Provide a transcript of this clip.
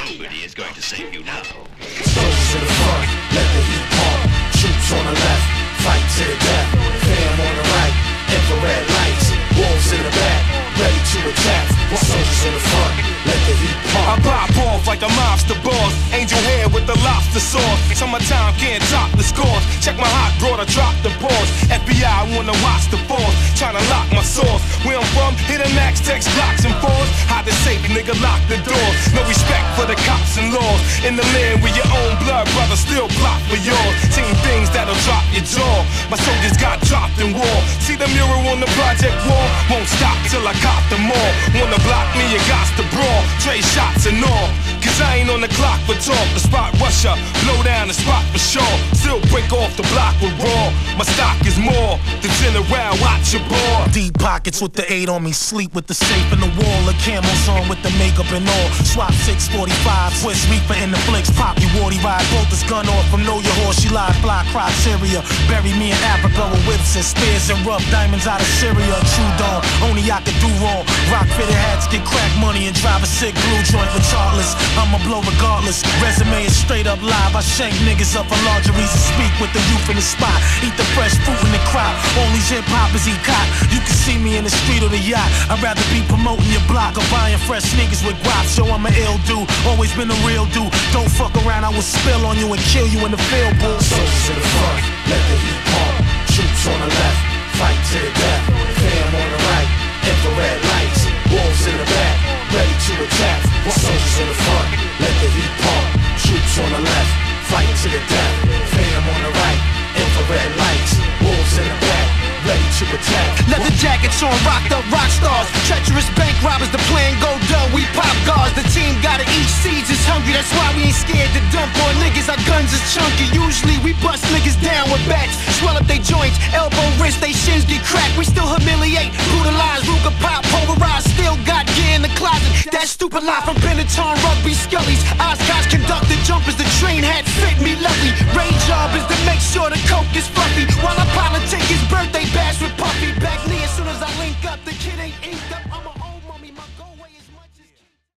Nobody is going to save you now. Soldiers in the front, let the heat pump. Troops on the left, fight to the death. Fam on the right, infrared lights. Wolves in the back, ready to attack. Soldiers in the front, let the heat pump. I pop off like a mobster boss. Angel hair with the lobster sauce. Summertime can't top the scores. Check my hot broad, I drop the pause. FBI wanna watch the force. Tryna lock my source. Where I'm from, hit a max, text blocks and fours. Hide the safe, nigga, lock the doors. No respect for the cops and laws. In the land where your own blood brother still plot for yours. Seen things that'll drop your jaw. My soldiers got dropped in war. See the mural on the project wall? Won't stop till I cop them all. Wanna block me, you got to brawl. Trade shots and all. Cause I ain't on the clock for talk. The spot rusher, blow down the spot for sure. Still break off the block with raw. My stock is more. The general, watch your board. Deep pockets with the 8 on me. Sleep with the safe in the wall. The camos on with the makeup and all. Swap 645, Swiss Reaper in the flicks. Pop you Wardy ride, bolt this gun off from Know Your Horse. She live fly criteria. Bury me in Africa with whips and spears and rough diamonds out of Syria. True dawn, only I could do wrong. Rock fitted hats, get crack money and drive a sick blue joint regardless. I'ma blow regardless. Resume is straight up live. I shank niggas up for lingeries and speak with the youth in the spot. Eat the fresh fruit in the crop. All these hip hoppers eat cot. You can see me in the street or the yacht. I'd rather be promoting your block or buying fresh sneakers with guaps. Yo, I'm an ill dude, always been a real dude. Don't fuck around, I will spill on you and kill you in the field, boo. Soldiers in the front, let the heat pump. Troops on the left, fight to the death. Fam on the right, infrared lights. Wolves in the back, ready to attack. Soldiers in the front, let the heat pump. Troops on the left, fight to the death. Fam on the right, infrared lights. Wolves in the back, ready to attack. Leather jackets on, rocked up rock stars. Treacherous bank robbers, the plan go dumb. We pop guards, the team gotta eat seeds. Is hungry, that's why we ain't scared to dump on niggas. Our guns is chunky. Usually we bust niggas down with bats. Swell up they joints, elbow, wrist, they shins get cracked. We still humiliate, brutalize, Ruger pop, polarized. Still got gear in the closet. That stupid lie from Benetton, rugby scullies. Oscars conducted jumpers, the train had fit me lovely. Rain job is to make sure the